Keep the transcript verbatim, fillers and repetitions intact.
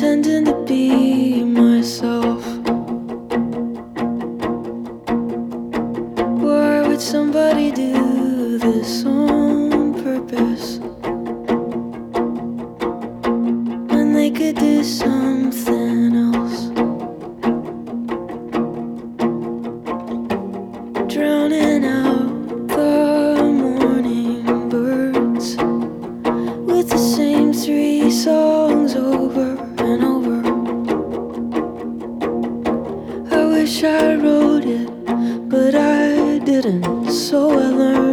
pretending to be myself. Why would somebody do this on purpose when they could do something else? Drowning out the morning birds with the same three songs over and over. I wish I wrote it, but I didn't, so I learned